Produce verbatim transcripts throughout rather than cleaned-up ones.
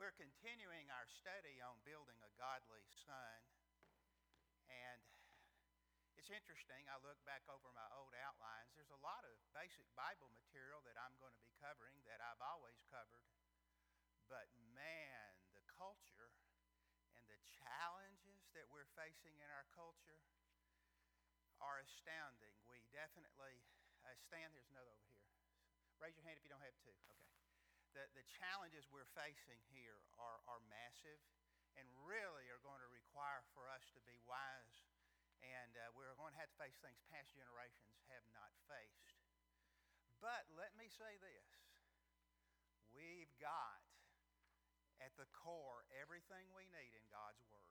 We're continuing our study on building a godly son. And it's interesting, I look back over my old outlines. There's a lot of basic Bible material that I'm going to be covering that I've always covered. But man, the culture and the challenges that we're facing in our culture are astounding. We definitely, uh, Stan, there's another over here. Raise your hand if you don't have two. Okay. The, the challenges we're facing here are, are massive and really are going to require for us to be wise, and uh, we're going to have to face things past generations have not faced. But let me say this. We've got at the core everything we need in God's Word.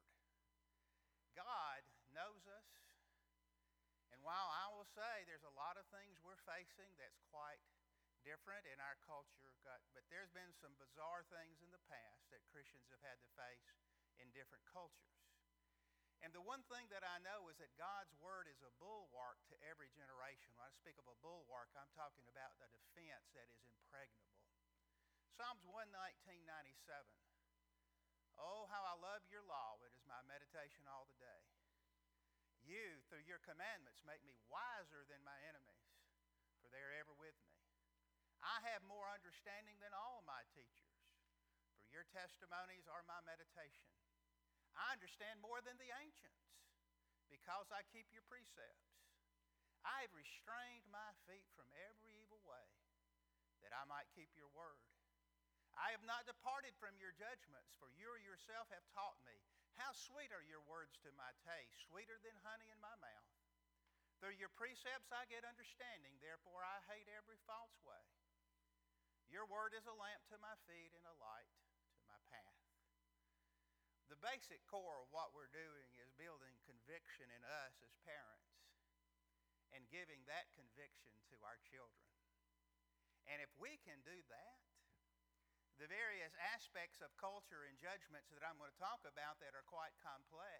God knows us, and while I will say there's a lot of things we're facing that's quite different in our culture, but there's been some bizarre things in the past that Christians have had to face in different cultures. And the one thing that I know is that God's Word is a bulwark to every generation. When I speak of a bulwark, I'm talking about the defense that is impregnable. Psalms one nineteen ninety-seven. Oh, how I love your law. It is my meditation all the day. You, through your commandments, make me wiser than my enemies, for they are ever with me. I have more understanding than all my teachers, for your testimonies are my meditation. I understand more than the ancients, because I keep your precepts. I have restrained my feet from every evil way, that I might keep your word. I have not departed from your judgments, for you yourself have taught me. How sweet are your words to my taste, sweeter than honey in my mouth. Through your precepts I get understanding, therefore I hate every false way. Your word is a lamp to my feet and a light to my path. The basic core of what we're doing is building conviction in us as parents and giving that conviction to our children. And if we can do that, the various aspects of culture and judgments that I'm going to talk about that are quite complex,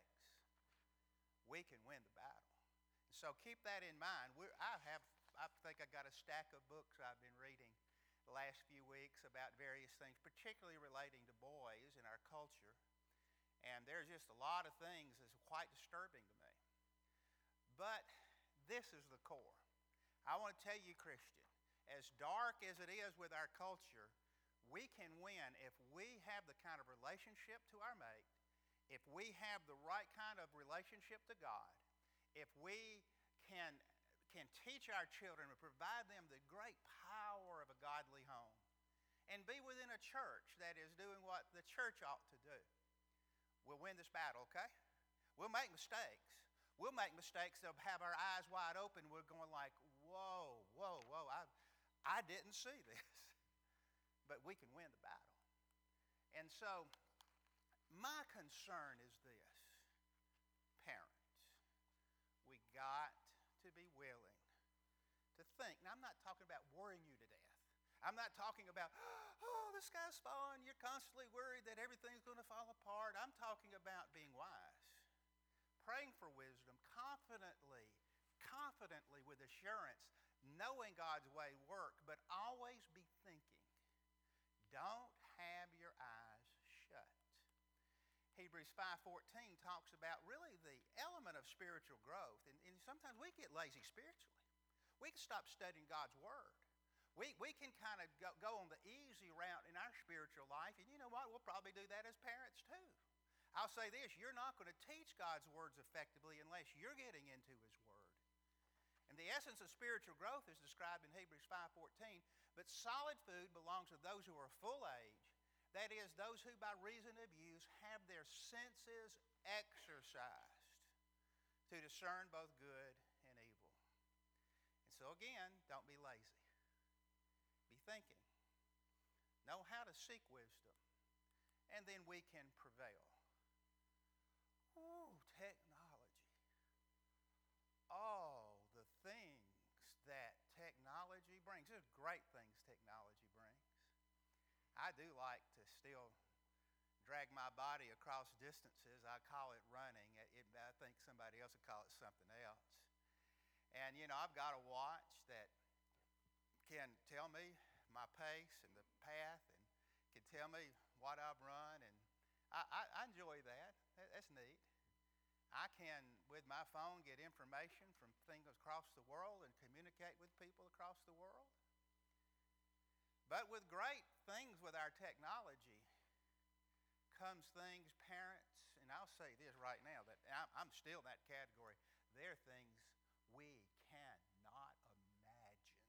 we can win the battle. So keep that in mind. We're, I have, I think I got a stack of books I've been reading the last few weeks about various things, particularly relating to boys in our culture. And there's just a lot of things that's quite disturbing to me. But this is the core. I want to tell you, Christian, as dark as it is with our culture, we can win if we have the kind of relationship to our mate, if we have the right kind of relationship to God, if we can, can teach our children and provide them the great power of a godly home, and be within a church that is doing what the church ought to do, we'll win this battle, okay? We'll make mistakes. We'll make mistakes that'll have our eyes wide open. We're going like, whoa, whoa, whoa, I, I didn't see this. But we can win the battle. And so my concern is this. Parents, we got to be willing to think. Now, I'm not talking about worrying you to death. I'm not talking about, oh, the sky's falling. You're constantly worried that everything's going to fall apart. I'm talking about being wise, praying for wisdom, confidently, confidently with assurance, knowing God's way work, but always be thinking. Don't have your eyes shut. Hebrews five fourteen talks about really the element of spiritual growth. And, and sometimes we get lazy spiritually. We can stop studying God's Word. We, we can kind of go, go on the easy route in our spiritual life. And you know what? We'll probably do that as parents too. I'll say this. You're not going to teach God's words effectively unless you're getting into His Word. And the essence of spiritual growth is described in Hebrews five fourteen. But solid food belongs to those who are full age. That is, those who by reason of use have their senses exercised to discern both good and evil. And so again, don't be lazy. Be thinking. Know how to seek wisdom. And then we can prevail. Ooh, technology. All the things that technology brings. There's great things technology brings. I do like to still drag my body across distances. I call it running. It, it, I think somebody else would call it something else. And, you know, I've got a watch that can tell me my pace and the path and can tell me what I've run, and I, I, I enjoy that. that. That's neat. I can, with my phone, get information from things across the world and communicate with people across the world. But with great things with our technology comes things parents, and I'll say this right now, that I'm still in that category, there are things we cannot imagine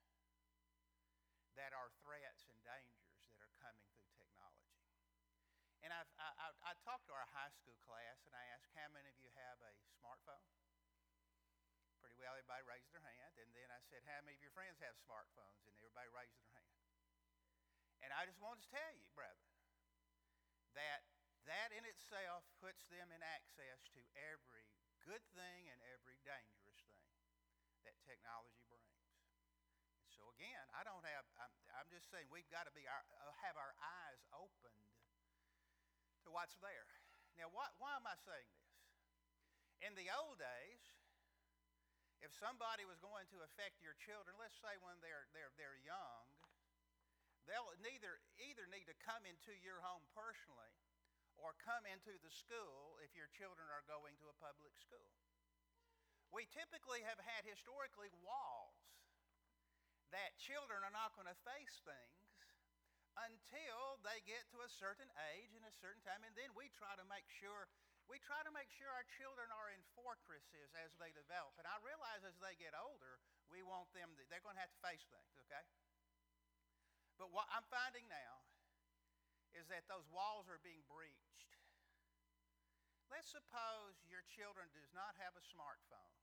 that are threats and dangers that are coming through technology. And I've, I, I, I talked to our high school class, and I asked, how many of you have a smartphone? Pretty well everybody raised their hand. And then I said, how many of your friends have smartphones? And everybody raised their hand. And I just wanted to tell you, brethren, that that in itself puts them in access to every good thing and every dangerous thing that technology brings. And so again, I don't have, I'm, I'm just saying we've got to be our, uh, have our eyes opened to what's there. Now, why, why am I saying this? In the old days, if somebody was going to affect your children, let's say when they're, they're, they're young, they'll neither, either need to come into your home personally or come into the school if your children are going to a public school. We typically have had historically walls that children are not going to face things until they get to a certain age and a certain time, and then we try to make sure we try to make sure our children are in fortresses as they develop. And I realize as they get older, we want them to, they're going to have to face things, okay? But what I'm finding now is that those walls are being breached. Let's suppose your children does not have a smartphone.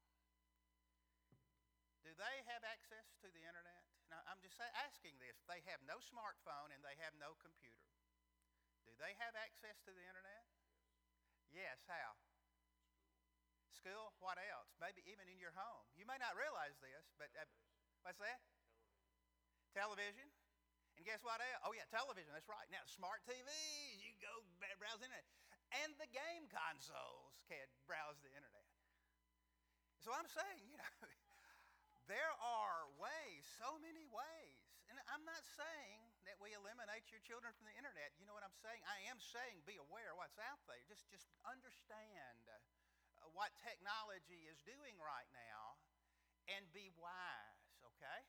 Do they have access to the internet? Now, I'm just say, asking this. They have no smartphone and they have no computer. Do they have access to the internet? Yes. How? School. School? What else? Maybe even in your home. You may not realize this, but uh, what's that? Television. And guess what else? Oh, yeah, television. That's right. Now, smart T Vs. You go browse the internet. And the game consoles can browse the internet. So I'm saying, you know, there are ways, so many ways. And I'm not saying that we eliminate your children from the internet. You know what I'm saying? I am saying be aware of what's out there. Just, just understand uh, what technology is doing right now and be wise, okay?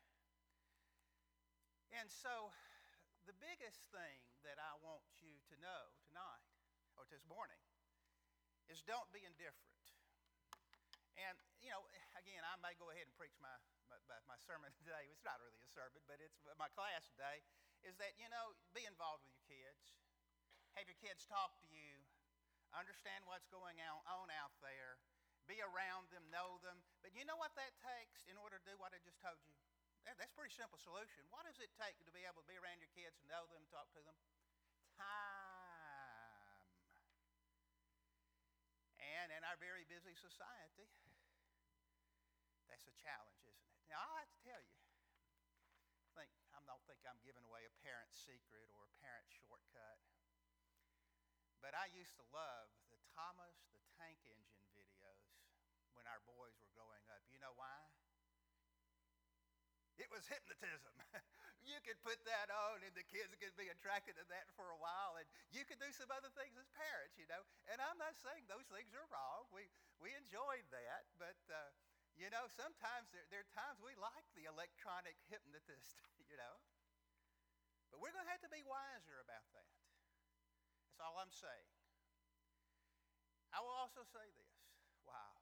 And so the biggest thing that I want you to know tonight, or this morning, is don't be indifferent. And, you know, again, I may go ahead and preach my, my, my sermon today. It's not really a sermon, but it's my class today, is that, you know, be involved with your kids. Have your kids talk to you. Understand what's going on out there. Be around them, know them. But you know what that takes in order to do what I just told you? That's a pretty simple solution. What does it take to be able to be around your kids and know them, talk to them? Time. And in our very busy society, that's a challenge, isn't it? Now, I have to tell you, I, think, I don't think I'm giving away a parent's secret or a parent's shortcut, but I used to love the Thomas the Tank Engine videos when our boys were growing up. You know why? It was hypnotism. You could put that on and the kids could be attracted to that for a while, and you could do some other things as parents, you know. And I'm not saying those things are wrong. We we enjoyed that, but, uh, you know, sometimes there, there are times we like the electronic hypnotist, you know. But we're going to have to be wiser about that. That's all I'm saying. I will also say this. Wow.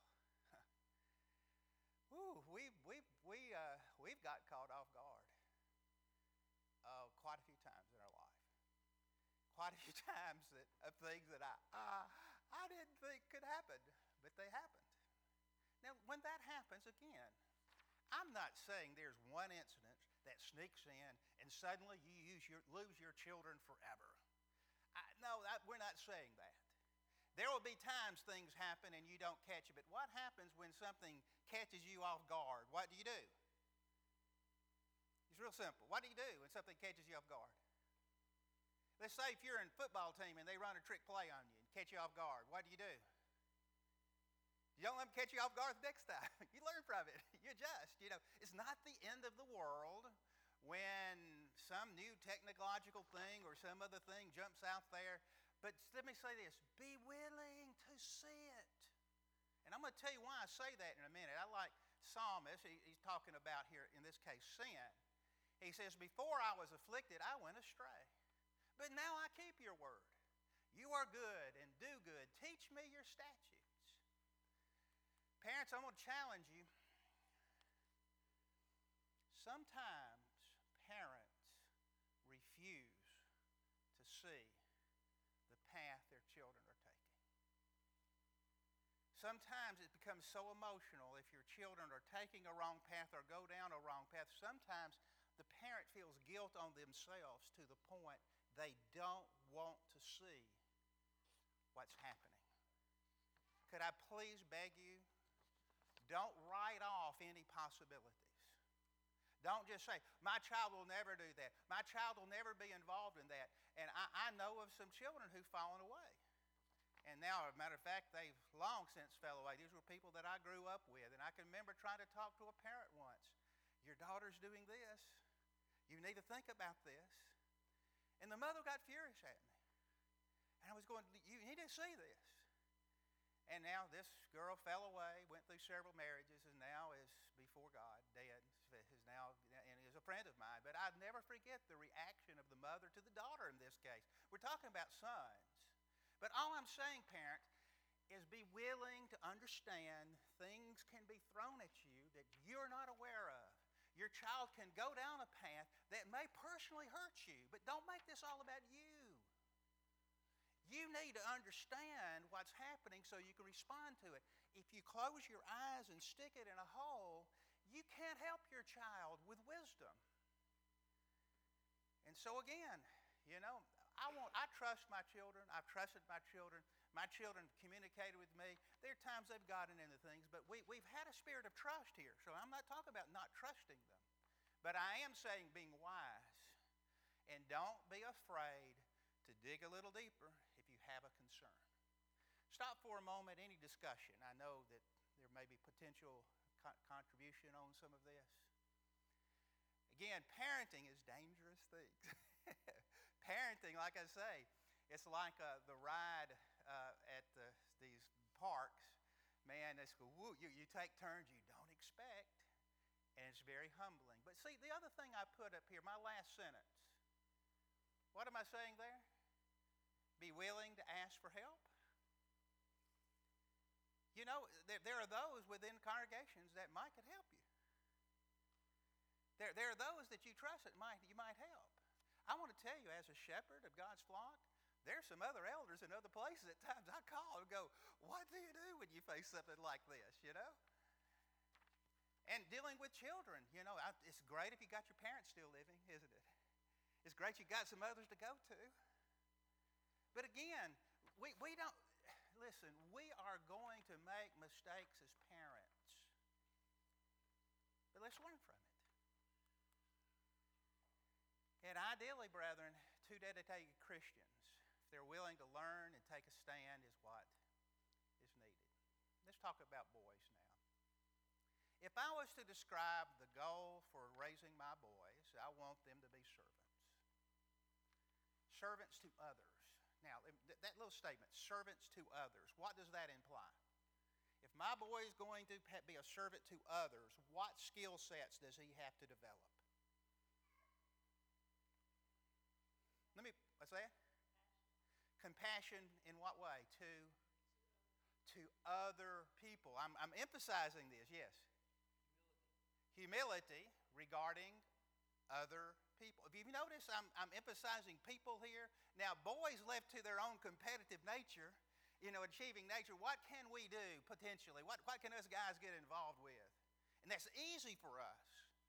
Ooh, we've, we've, we, uh, we've got caught off guard uh, quite a few times in our life. Quite a few times that, of things that I, uh, I didn't think could happen, but they happened. Now, when that happens, again, I'm not saying there's one incident that sneaks in and suddenly you use your, lose your children forever. I, no, I, we're not saying that. There will be times things happen and you don't catch it, but what happens when something catches you off guard? What do you do? It's real simple. What do you do when something catches you off guard? Let's say if you're in a football team and they run a trick play on you and catch you off guard, what do you do? You don't let them catch you off guard the next time. You learn from it. You adjust. You know, it's not the end of the world when some new technological thing or some other thing jumps out there. But let me say this, be willing to see it. And I'm going to tell you why I say that in a minute. I like Psalmist, he, he's talking about here, in this case, sin. He says, before I was afflicted, I went astray. But now I keep your word. You are good and do good. Teach me your statutes. Parents, I'm going to challenge you. Sometimes parents refuse to see the path their children are taking. Sometimes it becomes so emotional if your children are taking a wrong path or go down a wrong path. Sometimes the parent feels guilt on themselves to the point they don't want to see what's happening. Could I please beg you, don't write off any possibilities. Don't just say, my child will never do that. My child will never be involved in that. And I, I know of some children who've fallen away. And now, as a matter of fact, they've long since fell away. These were people that I grew up with. And I can remember trying to talk to a parent once. Your daughter's doing this. You need to think about this. And the mother got furious at me. And I was going, you need to see this. And now this girl fell away, went through several marriages, and now is before God, dead. Is now and is a friend of mine. But I'd never forget the reaction of the mother to the daughter in this case. We're talking about sons. But all I'm saying, parent, is be willing to understand things can be thrown at you that you're not aware of. Your child can go down a path that may personally hurt you, but don't make this all about you. You need to understand what's happening so you can respond to it. If you close your eyes and stick it in a hole, you can't help your child with wisdom. And so again, you know, I want I trust my children. I've trusted my children. My children communicated with me. There are times they've gotten into things, but we, we've had a spirit of trust here. So I'm not talking about not trusting them. But I am saying being wise. And don't be afraid to dig a little deeper if you have a concern. Stop for a moment any discussion. I know that there may be potential co- contribution on some of this. Again, parenting is dangerous things. Parenting, like I say, it's like uh, the ride uh, at the, these parks. Man, it's woo, you, you take turns you don't expect, and it's very humbling. But see, the other thing I put up here, my last sentence, what am I saying there? Be willing to ask for help. You know, there, there are those within congregations that might could help you. There, there are those that you trust that might you might help. I want to tell you, as a shepherd of God's flock, there's some other elders in other places at times I call and go, what do you do when you face something like this, you know? And dealing with children, you know, I, it's great if you got your parents still living, isn't it? It's great you got some others to go to. But again, we, we don't, listen, we are going to make mistakes as parents. But let's learn from it. And ideally, brethren, two dedicated Christians, if they're willing to learn and take a stand, is what is needed. Let's talk about boys now. If I was to describe the goal for raising my boys, I want them to be servants. Servants to others. Now, that little statement, servants to others, what does that imply? If my boy is going to be a servant to others, what skill sets does he have to develop? Let me, what's that? Compassion in what way? To, to other people. I'm, I'm emphasizing this, yes. Humility. Humility regarding other people. If you notice, I'm, I'm emphasizing people here. Now, boys left to their own competitive nature, you know, achieving nature, what can we do potentially? What, what can us guys get involved with? And that's easy for us.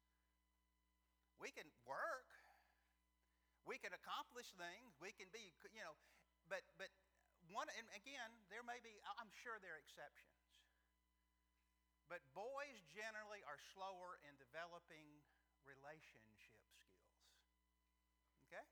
We can work. We can accomplish things. We can be, you know, but but one, and again, there may be, I'm sure there are exceptions. But boys generally are slower in developing relationship skills. Okay?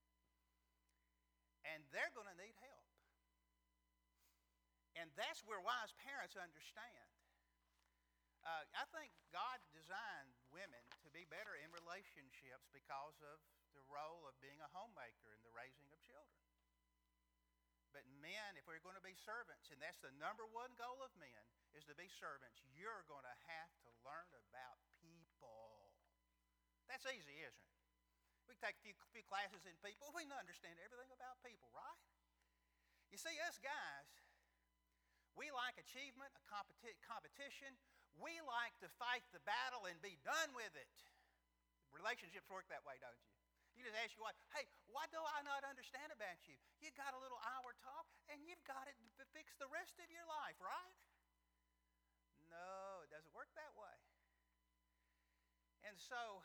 And they're going to need help. And that's where wise parents understand. Uh, I think God designed women to be better in relationships because of the role of being a homemaker in the raising of children. But men, if we're going to be servants, and that's the number one goal of men, is to be servants, you're going to have to learn about people. That's easy, isn't it? We can take a few, few classes in people. We can understand everything about people, right? You see, us guys, we like achievement, a competi- competition. We like to fight the battle and be done with it. Relationships work that way, don't you? You just ask your wife, hey, what do I not understand about you? You got a little hour talk, and you've got it to fix the rest of your life, right? No, it doesn't work that way. And so,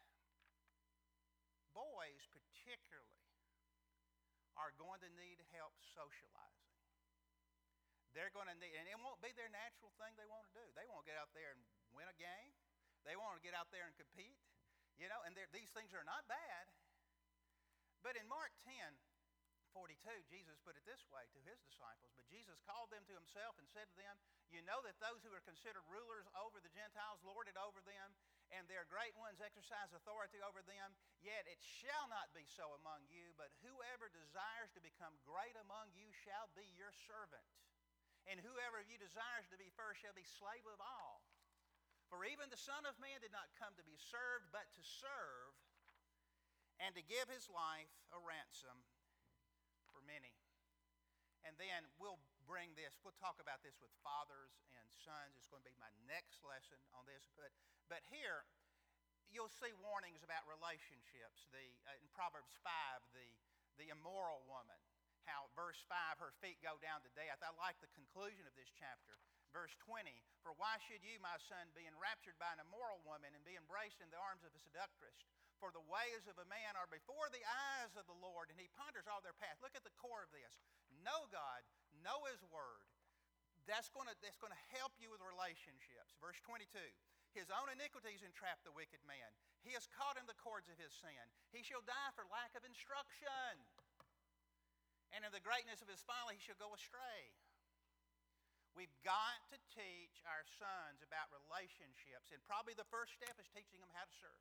boys particularly are going to need help socializing. They're going to need, and it won't be their natural thing they want to do. They want to get out there and win a game. They want to get out there and compete. You know, and these things are not bad. But in Mark ten forty-two, Jesus put it this way to his disciples. But Jesus called them to himself and said to them, you know that those who are considered rulers over the Gentiles lord it over them, and their great ones exercise authority over them. Yet it shall not be so among you, but whoever desires to become great among you shall be your servant. And whoever of you desires to be first shall be slave of all. For even the Son of Man did not come to be served, but to serve, and to give his life a ransom for many. And then we'll bring this, we'll talk about this with fathers and sons. It's going to be my next lesson on this. But, but here, you'll see warnings about relationships. The, uh, in Proverbs five, the, the immoral woman. How, verse five, her feet go down to death. I like the conclusion of this chapter. Verse twenty, for why should you, my son, be enraptured by an immoral woman and be embraced in the arms of a seductress? For the ways of a man are before the eyes of the Lord, and he ponders all their path. Look at the core of this. Know God, know his word. That's going to, that's going to help you with relationships. Verse twenty-two, his own iniquities entrap the wicked man. He is caught in the cords of his sin. He shall die for lack of instruction. And in the greatness of his folly, he shall go astray. We've got to teach our sons about relationships. And probably the first step is teaching them how to serve.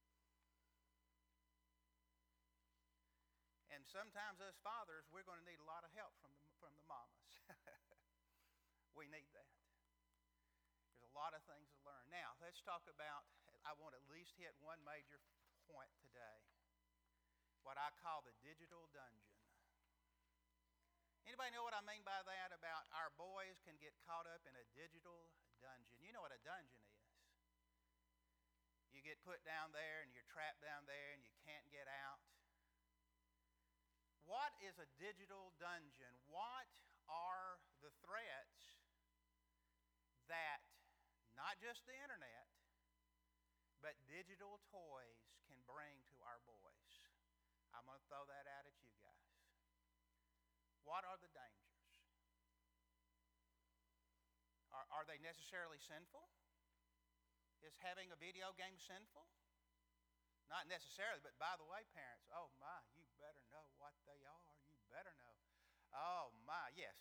And sometimes as fathers, we're going to need a lot of help from the, from the mamas. We need that. There's a lot of things to learn. Now, let's talk about, I want to at least hit one major point today. What I call the digital dungeon. Anybody know what I mean by that? About our boys can get caught up in a digital dungeon. You know what a dungeon is. You get put down there and you're trapped down there and you can't get out. What is a digital dungeon? What are the threats that not just the internet, but digital toys can bring to our boys? I'm going to throw that out at you guys. What are the dangers? Are, are they necessarily sinful? Is having a video game sinful? Not necessarily, but by the way, parents, oh my, you better know what they are. You better know. Oh my, yes.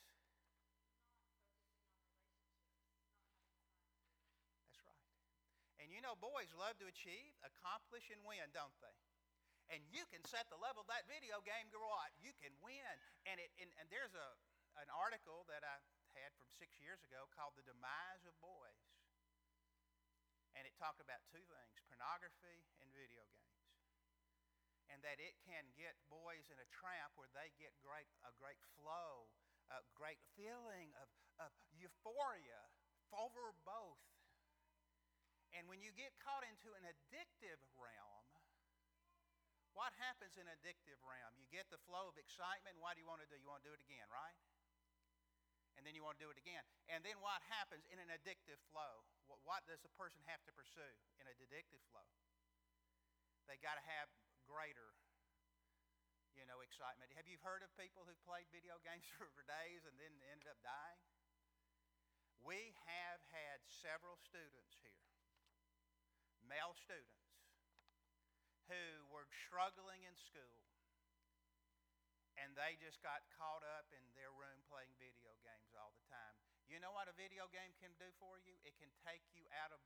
That's right. And you know, boys love to achieve, accomplish, and win, don't they? And you can set the level of that video game, go what? You can win. And, it, and, and there's a, an article that I had from six years ago called The Demise of Boys. And it talked about two things, pornography and video games. And that it can get boys in a trap where they get great, a great flow, a great feeling of, of euphoria over both. And when you get caught into an addictive realm, what happens in an addictive realm? You get the flow of excitement. What do you want to do? You want to do it again, right? And then you want to do it again. And then what happens in an addictive flow? What, what does a person have to pursue in an addictive flow? They got to have greater, you know, excitement. Have you heard of people who played video games for days and then ended up dying? We have had several students here, male students, who were struggling in school, and they just got caught up in their room playing video games all the time. You know what a video game can do for you? It can take you out of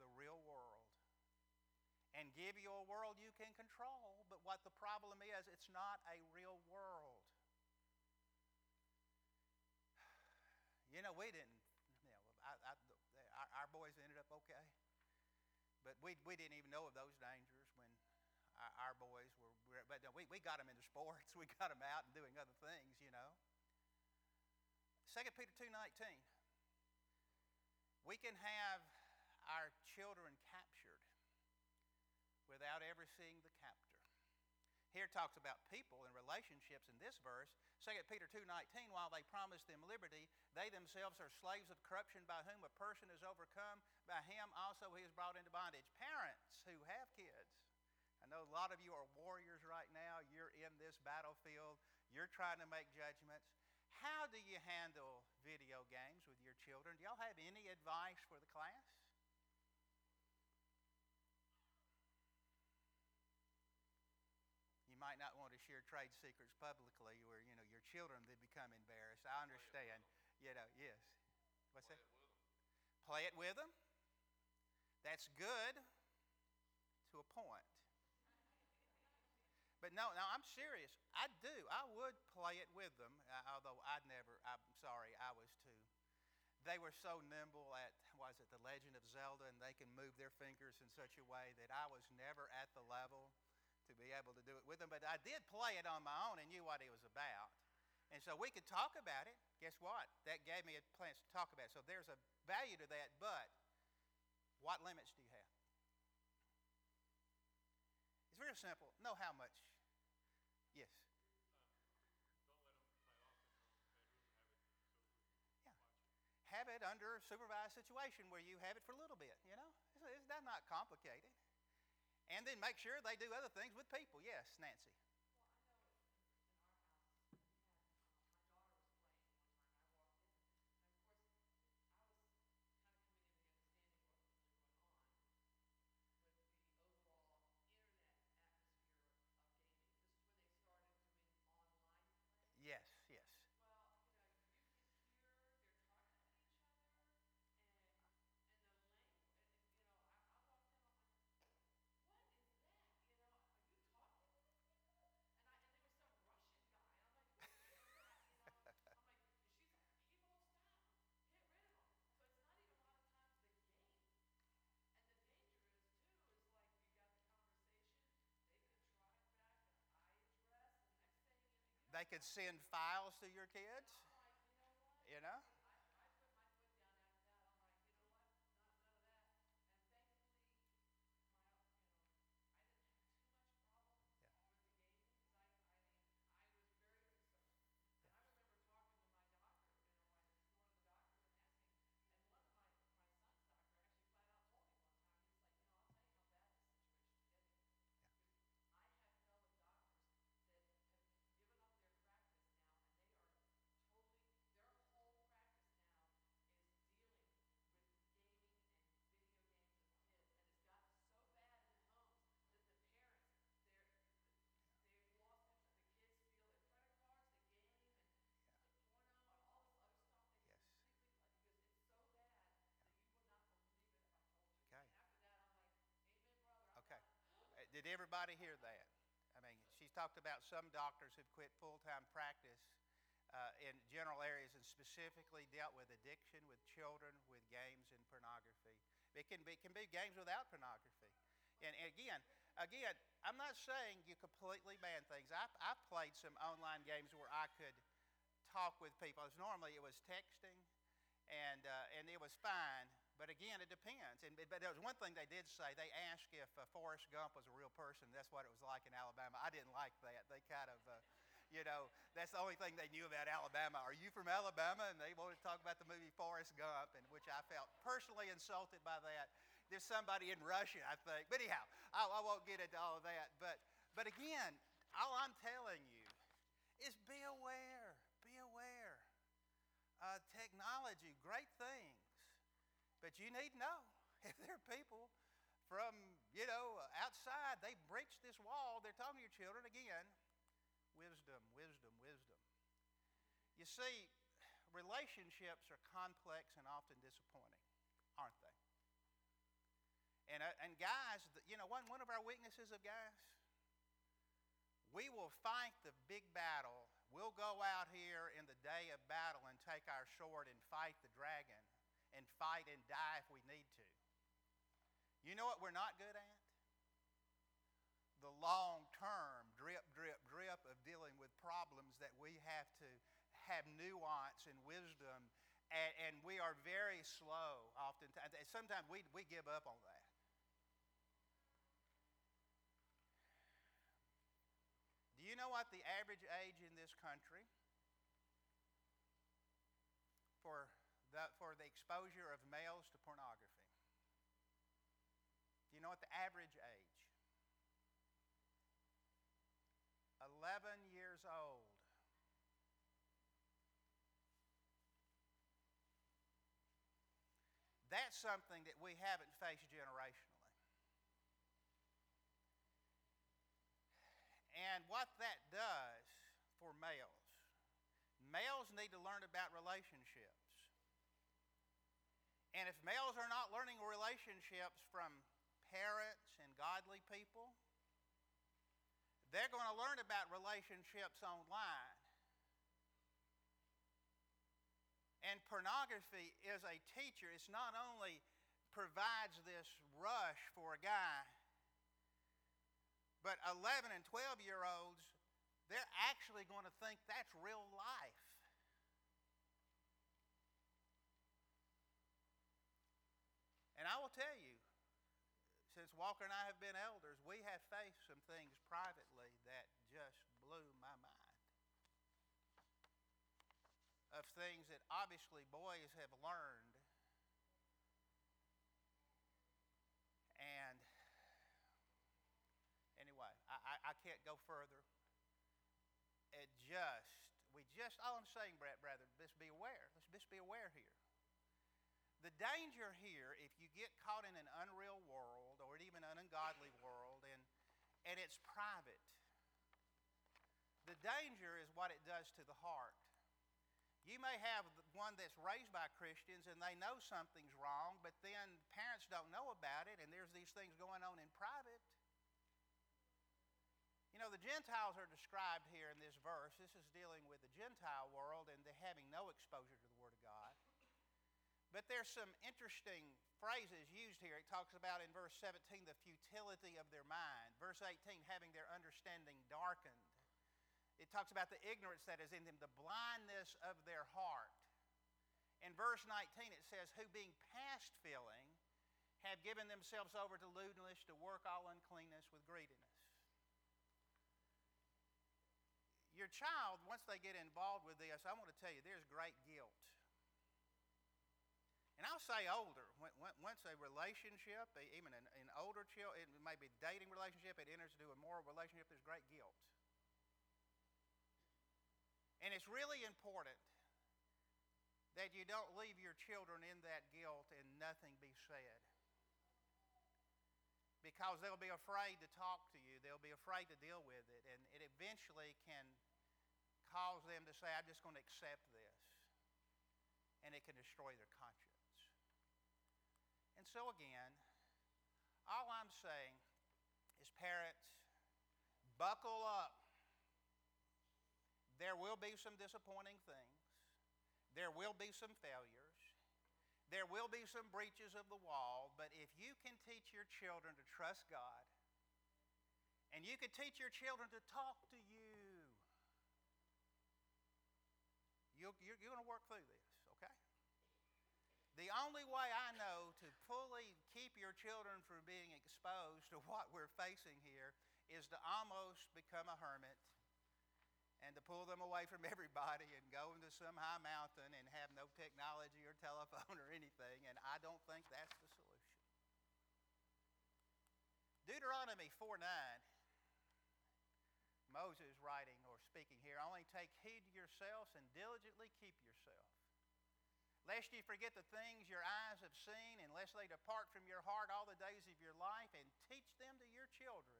and give you a world you can control. But what the problem is, it's not a real world. You know, we didn't, you know, I, I, our, our boys ended up okay. But we, we didn't even know of those dangers when our, our boys were, but we, we got them into sports. We got them out and doing other things, you know. Second Peter two nineteen. We can have our children captured without ever seeing the captor. Here it talks about people and relationships in this verse. Second Peter two nineteen, while they promise them liberty, they themselves are slaves of corruption, by whom a person is overcome. By him also he is brought into bondage. Parents who have kids, I know a lot of you are warriors right now. You're in this battlefield. You're trying to make judgments. How do you handle video games with your children? Do y'all have any advice for the class? You might not want to share trade secrets publicly, where you know your children they become embarrassed. I understand. You know, yes. What's that? Play it with them. That's good to a point. But no, no, I'm serious. I do. I would play it with them, although I'd never, I'm sorry, I was too. They were so nimble at, was it The Legend of Zelda, and they can move their fingers in such a way that I was never at the level to be able to do it with them. But I did play it on my own and knew what it was about. And so we could talk about it. Guess what? That gave me a chance to talk about it. So there's a value to that, but what limits do you have? It's very simple. Know how much. Yes. Yeah. Have it under a supervised situation where you have it for a little bit, you know? It's, it's that's not complicated. And then make sure they do other things with people. Yes, Nancy. Yes, yes. They could send files to your kids, you know? Did everybody hear that? I mean, she's talked about some doctors who've quit full-time practice uh, in general areas and specifically dealt with addiction with children, with games and pornography. It can be, can be games without pornography. And, and again, again, I'm not saying you completely ban things. I, I played some online games where I could talk with people. It was, normally it was texting, and uh, and it was fine. But again, it depends. And, but there was one thing they did say. They asked if uh, Forrest Gump was a real person. That's what it was like in Alabama. I didn't like that. They kind of, uh, you know, that's the only thing they knew about Alabama. Are you from Alabama? And they wanted to talk about the movie Forrest Gump, and which I felt personally insulted by that. There's somebody in Russia, I think. But anyhow, I, I won't get into all of that. But, but again, all I'm telling you is be aware. Be aware. Uh, technology, great things. But you need to know if there are people from, you know, outside, they've breached this wall, they're talking to your children. Again, wisdom, wisdom, wisdom. You see, relationships are complex and often disappointing, aren't they? And, uh, and guys, you know, one, one of our weaknesses of guys, we will fight the big battle. We'll go out here in the day of battle and take our sword and fight the dragon and fight and die if we need to. You know what we're not good at? The long-term drip, drip, drip of dealing with problems that we have to have nuance and wisdom, and, and we are very slow oftentimes. Sometimes we, we give up on that. Do you know what the average age in this country for the, for the exposure of males to pornography? Do you know what the average age? eleven years old. That's something that we haven't faced generationally. And what that does for males, males need to learn about relationships. And if males are not learning relationships from parents and godly people, they're going to learn about relationships online. And pornography is a teacher. It's not only provides this rush for a guy, but eleven and twelve year olds, they're actually going to think that's real life. And I will tell you, since Walker and I have been elders, we have faced some things privately that just blew my mind. Of things that obviously boys have learned. And anyway, I, I, I can't go further. It just, we just, all I'm saying, Brett, brother, let's be aware. Let's just be aware here. The danger here, if you get caught in an unreal world or even an ungodly world, and, and it's private, the danger is what it does to the heart. You may have one that's raised by Christians and they know something's wrong, but then parents don't know about it and there's these things going on in private. You know, the Gentiles are described here in this verse. This is dealing with the Gentile world and they're having no exposure to the Word of God. But there's some interesting phrases used here. It talks about in verse seventeen the futility of their mind. Verse eighteen, having their understanding darkened. It talks about the ignorance that is in them, the blindness of their heart. In verse nineteen it says, who being past feeling have given themselves over to lewdness, to work all uncleanness with greediness. Your child, once they get involved with this, I want to tell you, there's great guilt. And I'll say older, once a relationship, even an, an older child, it may be a dating relationship, it enters into a moral relationship, there's great guilt. And it's really important that you don't leave your children in that guilt and nothing be said. Because they'll be afraid to talk to you, they'll be afraid to deal with it, and it eventually can cause them to say, I'm just going to accept this. And it can destroy their conscience. And so again, all I'm saying is parents, buckle up. There will be some disappointing things. There will be some failures. There will be some breaches of the wall. But if you can teach your children to trust God, and you can teach your children to talk to you, you're, you're, you're going to work through this, okay? The only way I know to fully keep your children from being exposed to what we're facing here is to almost become a hermit and to pull them away from everybody and go into some high mountain and have no technology or telephone or anything, and I don't think that's the solution. Deuteronomy four nine, Moses writing or speaking here, only take heed to yourselves and diligently keep yourself, lest ye forget the things your eyes have seen, and lest they depart from your heart all the days of your life, and teach them to your children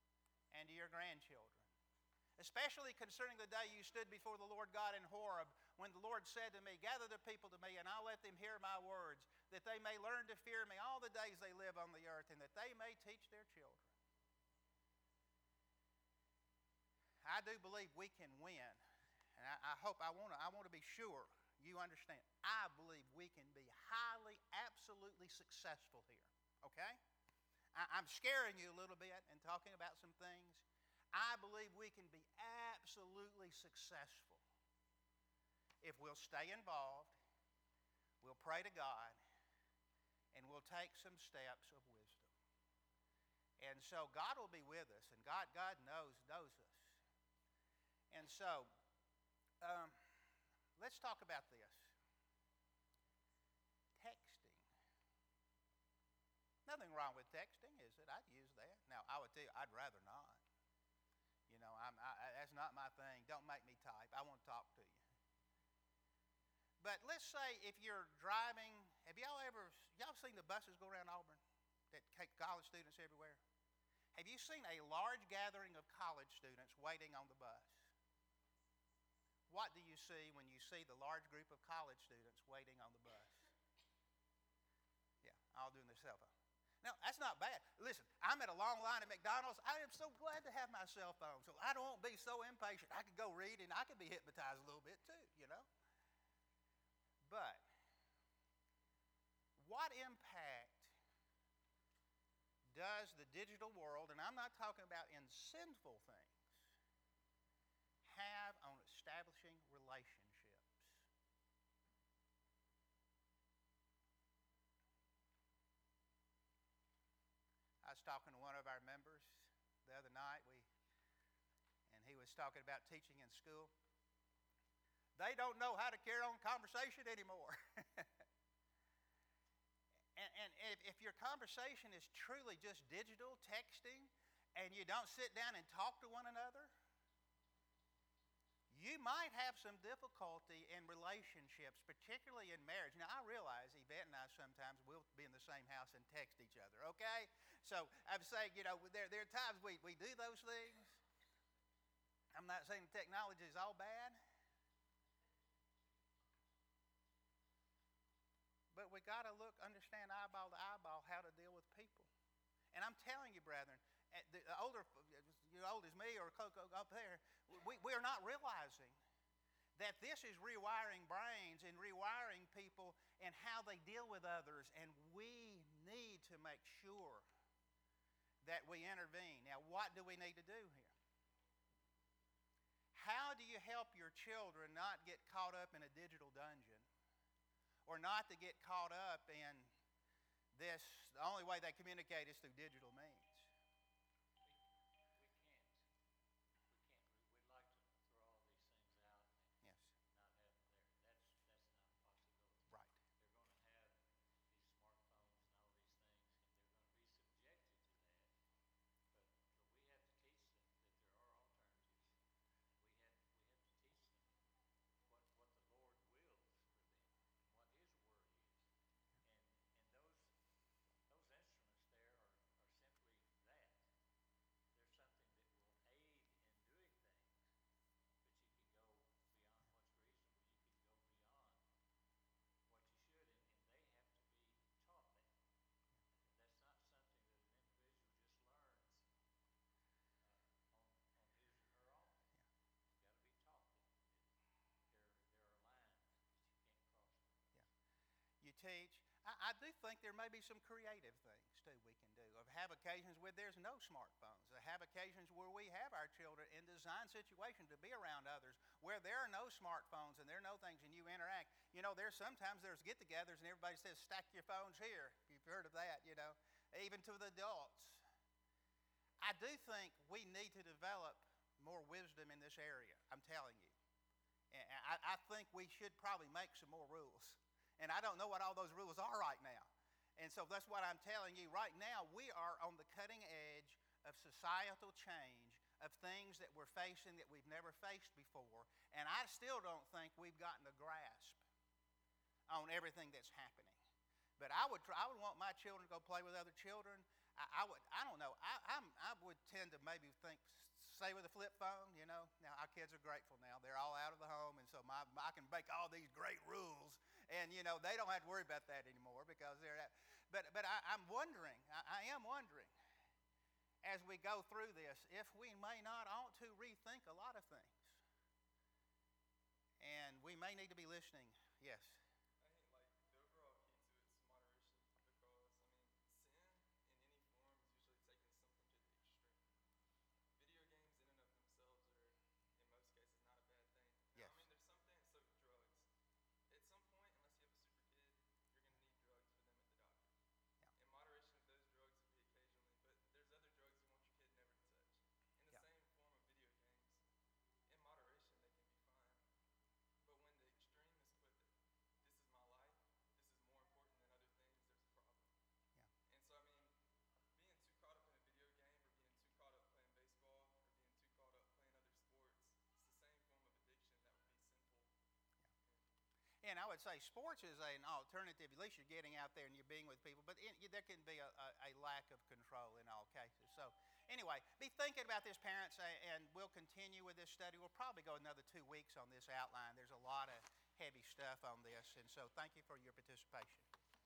and to your grandchildren. Especially concerning the day you stood before the Lord God in Horeb, when the Lord said to me, gather the people to me, and I'll let them hear my words, that they may learn to fear me all the days they live on the earth, and that they may teach their children. I do believe we can win, and I, I hope I want to I want to be sure you understand. I believe we can be highly, absolutely successful here. Okay? I, I'm scaring you a little bit and talking about some things. I believe we can be absolutely successful if we'll stay involved, we'll pray to God, and we'll take some steps of wisdom. And so God will be with us, and God, God knows, knows us. And so, um, let's talk about this. Texting. Nothing wrong with texting, is it? I'd use that. Now, I would tell you, I'd rather not. You know, I'm, I, that's not my thing. Don't make me type. I want to talk to you. But let's say if you're driving, have y'all ever, y'all seen the buses go around Auburn that take college students everywhere? Have you seen a large gathering of college students waiting on the bus? What do you see when you see the large group of college students waiting on the bus? Yeah, all doing their cell phone. Now, that's not bad. Listen, I'm at a long line at McDonald's. I am so glad to have my cell phone, so I don't be so impatient. I could go read, and I could be hypnotized a little bit too, you know. But what impact does the digital world, and I'm not talking about in sinful things, have on establishing relationships? I was talking to one of our members the other night, we, and he was talking about teaching in school. They don't know how to carry on conversation anymore. and and if, if your conversation is truly just digital, texting, and you don't sit down and talk to one another, you might have some difficulty in relationships, particularly in marriage. Now, I realize Yvette and I sometimes will be in the same house and text each other, okay? So I'm saying, you know, there, there are times we, we do those things. I'm not saying technology is all bad. But we got to look, understand eyeball to eyeball how to deal with people. And I'm telling you, brethren, the older, you're old as me or Coco up there, we, we are not realizing that this is rewiring brains and rewiring people and how they deal with others. And we need to make sure that we intervene. Now, what do we need to do here? How do you help your children not get caught up in a digital dungeon? Or not to get caught up in this, the only way they communicate is through digital means. You teach. I, I do think there may be some creative things, too, we can do. Of have occasions where there's no smartphones. Of have occasions where we have our children in design situations to be around others, where there are no smartphones and there are no things and you interact. You know, there's sometimes there's get-togethers and everybody says, stack your phones here. You've heard of that, you know, even to the adults. I do think we need to develop more wisdom in this area, I'm telling you. And I, I think we should probably make some more rules. And I don't know what all those rules are right now. And so that's what I'm telling you. Right now, we are on the cutting edge of societal change, of things that we're facing that we've never faced before. And I still don't think we've gotten a grasp on everything that's happening. But I would try, I would want my children to go play with other children. I, I would, I don't know, I, I'm, I would tend to maybe think stay with a flip phone, you know. Now, our kids are grateful now. They're all out of the home, and so my, I can make all these great rules, and, you know, they don't have to worry about that anymore because they're at, but, but I, I'm wondering, I, I am wondering, as we go through this, if we may not ought to rethink a lot of things. And we may need to be listening. Yes. I think like the overall key to it is moderation because I mean sin in any form is usually taking something to the extreme. Video games in and of themselves are in most cases not a bad thing. Now, Yes. I mean there's some things so drugs. At some point, unless you have a super kid, you're gonna need drugs for them at the doctor. Yeah. In moderation of those drugs would be occasionally, but there's other drugs you want your kid never to touch. In the Yeah. same form of video games, in moderation they can be fine. But when the extreme is put that this is my life, this is more important than other things, there's a problem. Yeah. And so, I mean, being too caught up in a video game or being too caught up playing baseball or being too caught up playing other sports, it's the same form of addiction that would be sinful. And I would say sports is an alternative. At least you're getting out there and you're being with people, but in, there can be a, a, a lack of control in all cases. So anyway, be thinking about this, parents, and we'll continue with this study. We'll probably go another two weeks on this outline. There's a lot of heavy stuff on this, and so thank you for your participation.